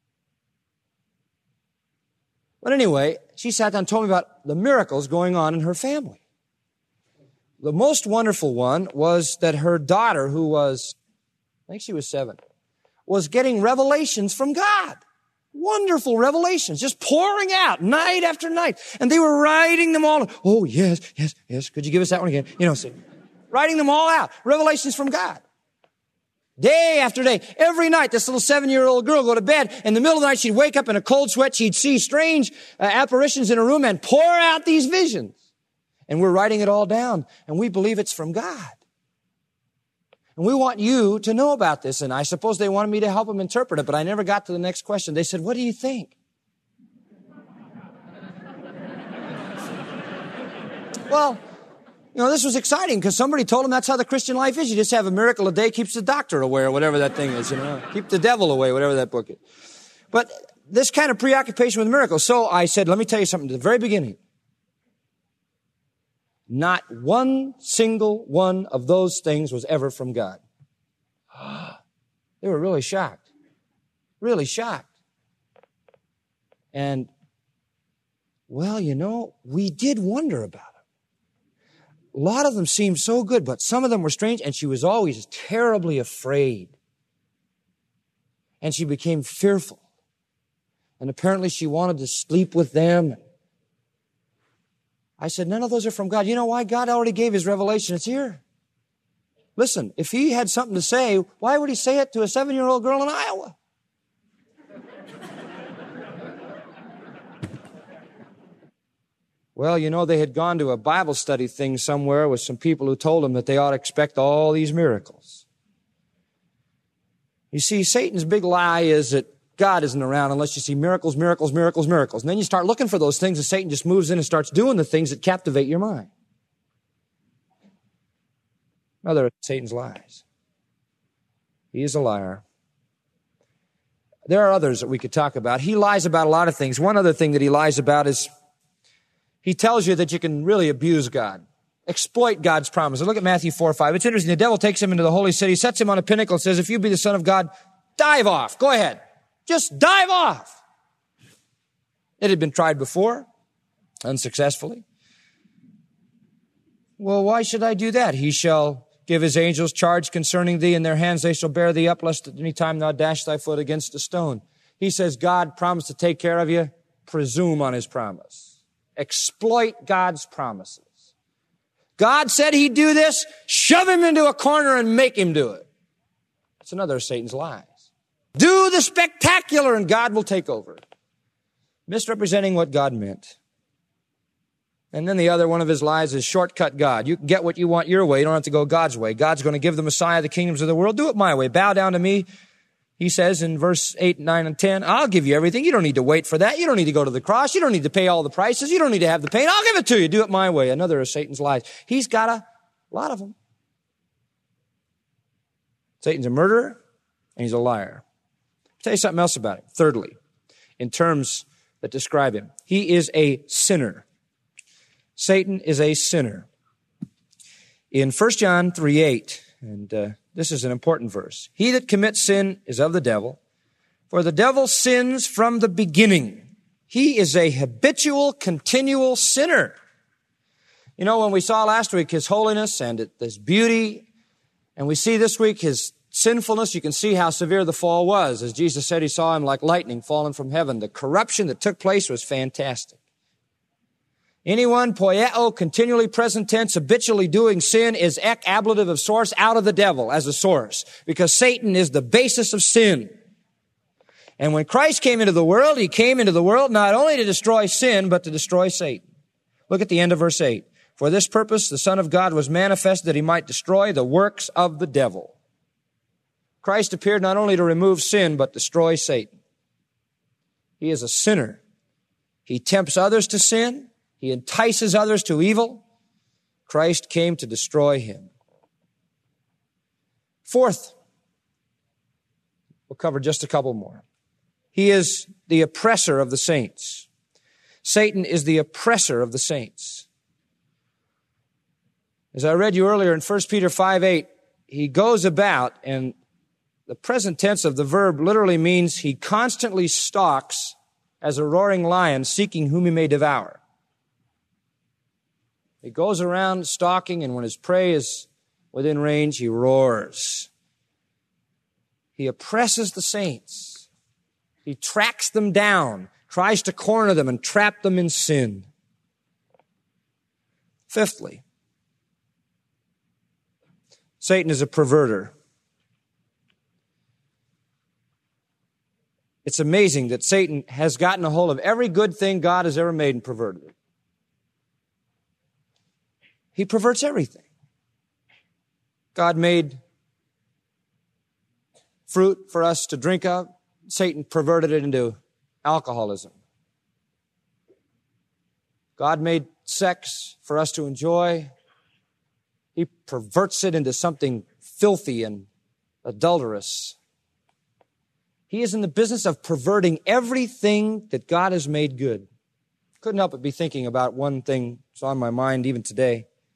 But anyway, she sat down and told me about the miracles going on in her family. The most wonderful one was that her daughter, who was, I think she was seven, was getting revelations from God. Wonderful revelations, just pouring out night after night. And they were writing them all. Oh, yes, yes, yes. Could you give us that one again? You know, so, writing them all out. Revelations from God. Day after day. Every night, this little seven-year-old girl would go to bed. In the middle of the night, she'd wake up in a cold sweat. She'd see strange uh, apparitions in her room and pour out these visions. And we're writing it all down. And we believe it's from God. And we want you to know about this. And I suppose they wanted me to help them interpret it, but I never got to the next question. They said, what do you think? Well, you know, this was exciting because somebody told them that's how the Christian life is. You just have a miracle a day, keeps the doctor away, or whatever that thing is, you know. Keep the devil away, whatever that book is. But this kind of preoccupation with miracles. So I said, let me tell you something at the very beginning. Not one single one of those things was ever from God. They were really shocked. Really shocked. And, well, you know, we did wonder about it. A lot of them seemed so good, but some of them were strange, and she was always terribly afraid. And she became fearful. And apparently she wanted to sleep with them. I said, none of those are from God. You know why? God already gave His revelation. It's here. Listen, if He had something to say, why would He say it to a seven-year-old girl in Iowa? Well, you know, they had gone to a Bible study thing somewhere with some people who told them that they ought to expect all these miracles. You see, Satan's big lie is that God isn't around unless you see miracles, miracles, miracles, miracles. And then you start looking for those things, and Satan just moves in and starts doing the things that captivate your mind. Another of Satan's lies. He is a liar. There are others that we could talk about. He lies about a lot of things. One other thing that he lies about is he tells you that you can really abuse God, exploit God's promises. Look at Matthew four five. It's interesting. The devil takes him into the holy city, sets him on a pinnacle, and says, if you be the Son of God, dive off. Go ahead. Just dive off. It had been tried before, unsuccessfully. Well, why should I do that? He shall give His angels charge concerning thee. In their hands they shall bear thee up, lest at any time thou dash thy foot against a stone. He says God promised to take care of you. Presume on His promise. Exploit God's promises. God said He'd do this. Shove him into a corner and make him do it. That's another of Satan's lies. Do the spectacular and God will take over. Misrepresenting what God meant. And then the other one of his lies is shortcut God. You can get what you want your way. You don't have to go God's way. God's going to give the Messiah the kingdoms of the world. Do it my way. Bow down to me. He says in verse eight, nine, and ten, I'll give you everything. You don't need to wait for that. You don't need to go to the cross. You don't need to pay all the prices. You don't need to have the pain. I'll give it to you. Do it my way. Another of Satan's lies. He's got a lot of them. Satan's a murderer and he's a liar. I'll tell you something else about him. Thirdly, in terms that describe him, he is a sinner. Satan is a sinner. In First John three eight, and uh, this is an important verse. He that commits sin is of the devil, for the devil sins from the beginning. He is a habitual, continual sinner. You know, when we saw last week His holiness and His beauty, and we see this week His sinfulness, you can see how severe the fall was. As Jesus said, He saw Him like lightning falling from heaven. The corruption that took place was fantastic. Anyone, poieo, continually present tense, habitually doing sin is ek, ablative of source, out of the devil as a source. Because Satan is the basis of sin. And when Christ came into the world, He came into the world not only to destroy sin, but to destroy Satan. Look at the end of verse eight. For this purpose the Son of God was manifested that He might destroy the works of the devil. Christ appeared not only to remove sin, but destroy Satan. He is a sinner. He tempts others to sin. He entices others to evil. Christ came to destroy him. Fourth, we'll cover just a couple more. He is the oppressor of the saints. Satan is the oppressor of the saints. As I read you earlier in First Peter five eight, he goes about, and the present tense of the verb literally means he constantly stalks as a roaring lion, seeking whom he may devour. He goes around stalking, and when his prey is within range, he roars. He oppresses the saints. He tracks them down, tries to corner them and trap them in sin. Fifthly, Satan is a perverter. It's amazing that Satan has gotten a hold of every good thing God has ever made and perverted it. He perverts everything. God made fruit for us to drink of. Satan perverted it into alcoholism. God made sex for us to enjoy. He perverts it into something filthy and adulterous. He is in the business of perverting everything that God has made good. Couldn't help but be thinking about one thing that's on my mind even today.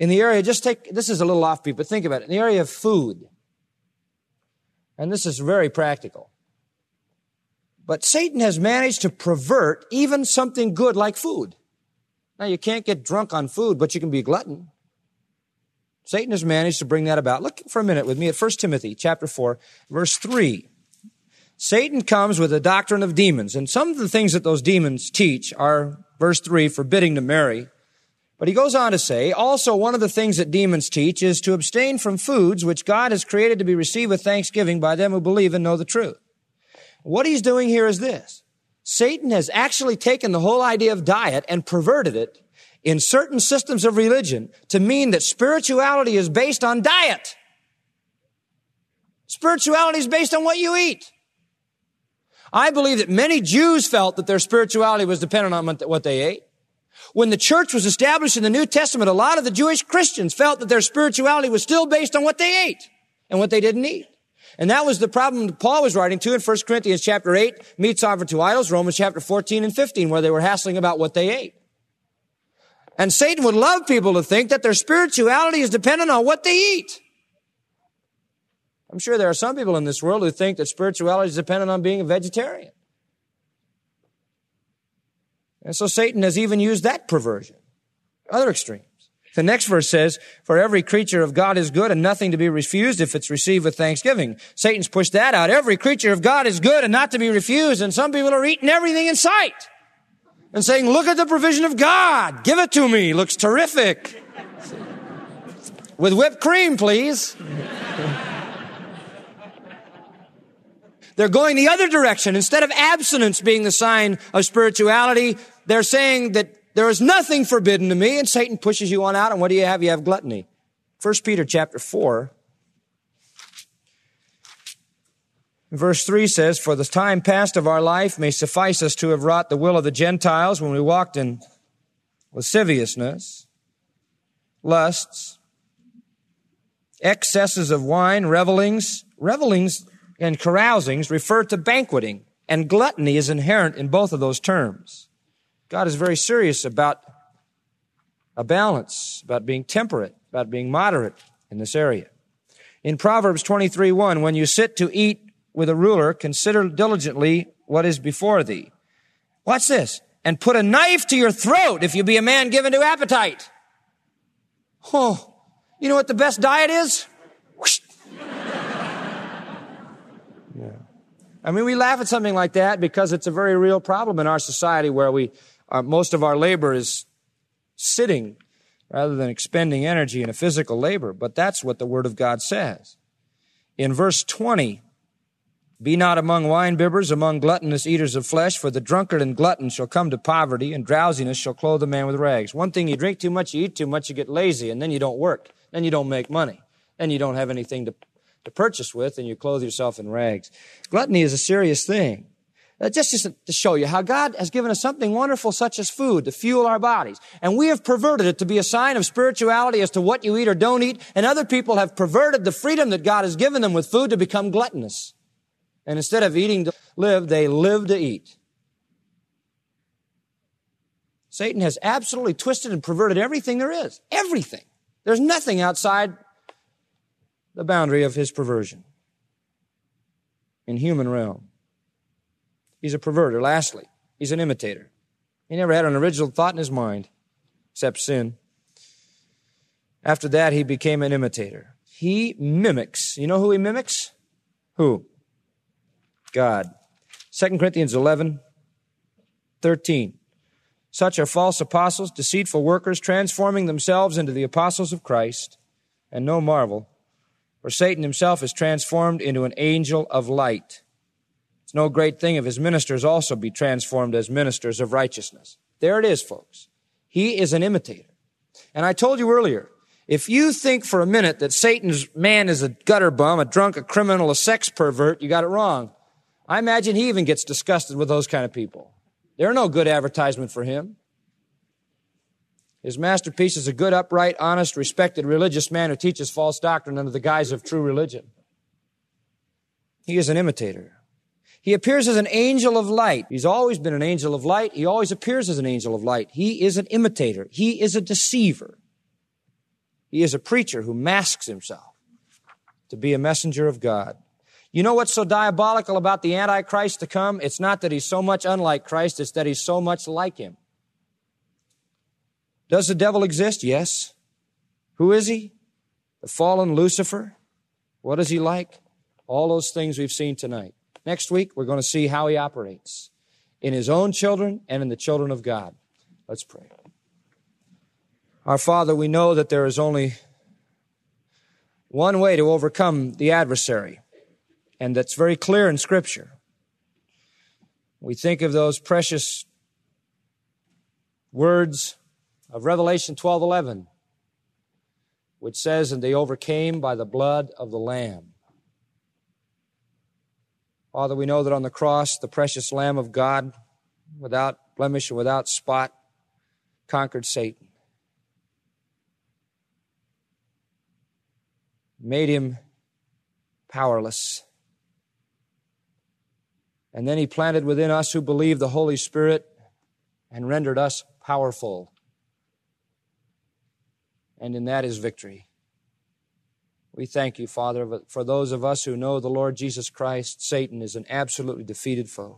In the area, just take, this is a little offbeat, but think about it. In the area of food, and this is very practical, but Satan has managed to pervert even something good like food. Now, you can't get drunk on food, but you can be a glutton. Satan has managed to bring that about. Look for a minute with me at First Timothy chapter four, verse three. Satan comes with a doctrine of demons, and some of the things that those demons teach are, verse three, forbidding to marry. But he goes on to say, also one of the things that demons teach is to abstain from foods which God has created to be received with thanksgiving by them who believe and know the truth. What he's doing here is this. Satan has actually taken the whole idea of diet and perverted it in certain systems of religion to mean that spirituality is based on diet. Spirituality is based on what you eat. I believe that many Jews felt that their spirituality was dependent on what they ate. When the church was established in the New Testament, a lot of the Jewish Christians felt that their spirituality was still based on what they ate and what they didn't eat. And that was the problem that Paul was writing to in First Corinthians chapter eight, meats offered to idols, Romans chapter fourteen and fifteen, where they were hassling about what they ate. And Satan would love people to think that their spirituality is dependent on what they eat. I'm sure there are some people in this world who think that spirituality is dependent on being a vegetarian. And so Satan has even used that perversion. Other extremes. The next verse says, for every creature of God is good and nothing to be refused if it's received with thanksgiving. Satan's pushed that out. Every creature of God is good and not to be refused. And some people are eating everything in sight and saying, look at the provision of God. Give it to me. Looks terrific. With whipped cream, please. They're going the other direction. Instead of abstinence being the sign of spirituality, they're saying that there is nothing forbidden to me, and Satan pushes you on out, and what do you have? You have gluttony. First Peter chapter four, verse three says, for the time past of our life may suffice us to have wrought the will of the Gentiles when we walked in lasciviousness, lusts, excesses of wine, revelings. Revelings and carousings refer to banqueting, and gluttony is inherent in both of those terms. God is very serious about a balance, about being temperate, about being moderate in this area. In Proverbs twenty-three one, when you sit to eat with a ruler, consider diligently what is before thee. Watch this. And put a knife to your throat if you be a man given to appetite. Oh, you know what the best diet is? Whoosh. Yeah. I mean, we laugh at something like that because it's a very real problem in our society where we, uh, most of our labor is sitting rather than expending energy in a physical labor. But that's what the Word of God says. In verse twenty, be not among winebibbers, among gluttonous eaters of flesh, for the drunkard and glutton shall come to poverty, and drowsiness shall clothe a man with rags. One thing, you drink too much, you eat too much, you get lazy, and then you don't work. Then you don't make money. Then you don't have anything to to purchase with, and you clothe yourself in rags. Gluttony is a serious thing. That's just, just to show you how God has given us something wonderful such as food to fuel our bodies. And we have perverted it to be a sign of spirituality as to what you eat or don't eat, and other people have perverted the freedom that God has given them with food to become gluttonous. And instead of eating to live, they live to eat. Satan has absolutely twisted and perverted everything there is. Everything. There's nothing outside the boundary of his perversion in human realm. He's a perverter. Lastly, he's an imitator. He never had an original thought in his mind except sin. After that, he became an imitator. He mimics. You know who he mimics? Who? God. Second Corinthians eleven, thirteen. Such are false apostles, deceitful workers, transforming themselves into the apostles of Christ. And no marvel, for Satan himself is transformed into an angel of light. It's no great thing if his ministers also be transformed as ministers of righteousness. There it is, folks. He is an imitator. And I told you earlier, if you think for a minute that Satan's man is a gutter bum, a drunk, a criminal, a sex pervert, you got it wrong. I imagine he even gets disgusted with those kind of people. They're no good advertisement for him. His masterpiece is a good, upright, honest, respected religious man who teaches false doctrine under the guise of true religion. He is an imitator. He appears as an angel of light. He's always been an angel of light. He always appears as an angel of light. He is an imitator. He is a deceiver. He is a preacher who masks himself to be a messenger of God. You know what's so diabolical about the Antichrist to come? It's not that he's so much unlike Christ, it's that he's so much like him. Does the devil exist? Yes. Who is he? The fallen Lucifer. What is he like? All those things we've seen tonight. Next week, we're going to see how he operates in his own children and in the children of God. Let's pray. Our Father, we know that there is only one way to overcome the adversary, and that's very clear in Scripture. We think of those precious words of Revelation twelve eleven, which says, and they overcame by the blood of the Lamb. Father, we know that on the cross, the precious Lamb of God, without blemish and without spot, conquered Satan. Made him powerless. And then he planted within us who believe the Holy Spirit and rendered us powerful. And in that is victory. We thank you, Father, for those of us who know the Lord Jesus Christ, Satan is an absolutely defeated foe.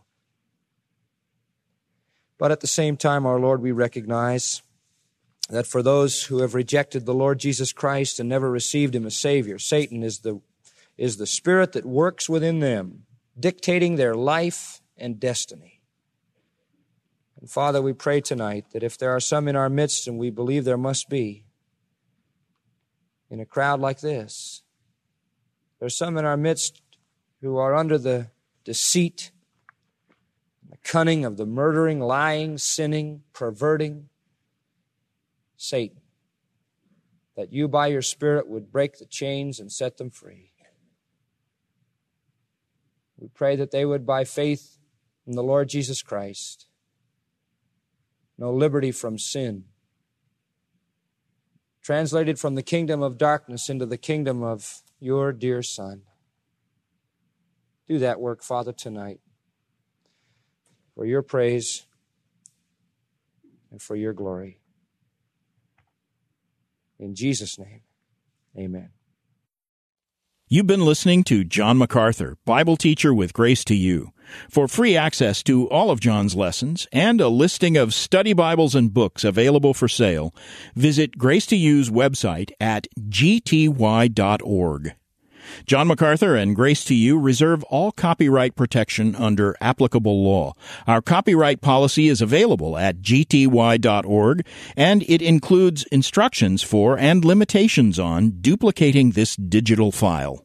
But at the same time, our Lord, we recognize that for those who have rejected the Lord Jesus Christ and never received him as Savior, Satan is the, is the spirit that works within them, dictating their life and destiny. And Father, we pray tonight that if there are some in our midst, and we believe there must be, in a crowd like this, there's some in our midst who are under the deceit, the cunning of the murdering, lying, sinning, perverting Satan, that you by your Spirit would break the chains and set them free. We pray that they would, by faith in the Lord Jesus Christ, know liberty from sin, translated from the kingdom of darkness into the kingdom of your dear Son. Do that work, Father, tonight, for your praise and for your glory. In Jesus' name, amen. You've been listening to John MacArthur, Bible teacher with Grace to You. For free access to all of John's lessons and a listing of study Bibles and books available for sale, visit Grace to You's website at g t y dot org. John MacArthur and Grace to You reserve all copyright protection under applicable law. Our copyright policy is available at g t y dot org, and it includes instructions for and limitations on duplicating this digital file.